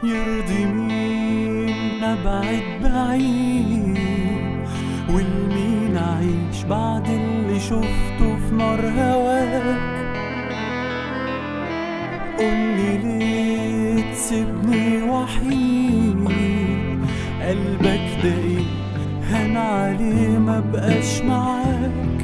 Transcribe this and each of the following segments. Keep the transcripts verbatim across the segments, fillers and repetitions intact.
يرضي مين نبعد بعيد والمين عيش بعد اللي شفته في نار هواك. قولي ليه تسيبني وحيد، قلبك ده ايه هان عليه ما بقاش معاك.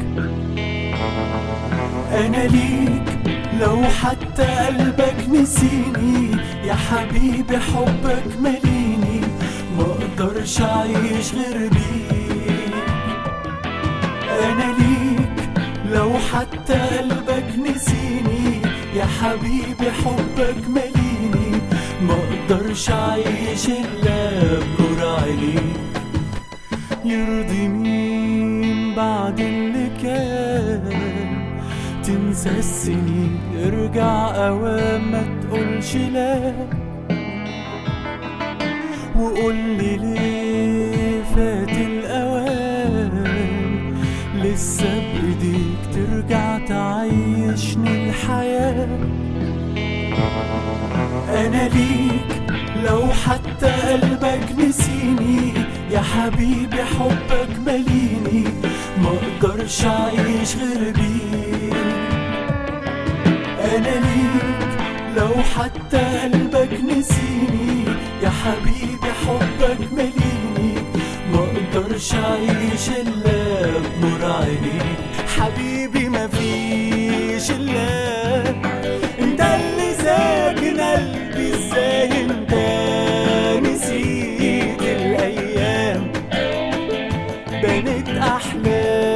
انا ليك لو حتى قلبك نسيني يا حبيبي، حبك مليني ما اقدرش اعيش غير بيك. انا ليك لو حتى قلبك نسيني يا حبيبي، حبك مليني ما اقدرش اعيش الا بنور عينيك. يرضي مين بعد اللي كان تنسى السنين، ارجع اوام ما تقولش لا. وقولي ليه فات الاوان، لسه بايديك ترجع تعيشني الحياة. انا ليك لو حتى قلبك نسيني يا حبيبي، حبك مليني ما اقدرش اعيش غير بيك. انا ليك لو حتى قلبك نسيني يا حبيبي، حبك مليني ما اقدرش اعيش الا بنور عينيك. حبيبي ما فيش الا انت اللي ساكن قلبي، ازاي انت نسيت الايام بنت احلام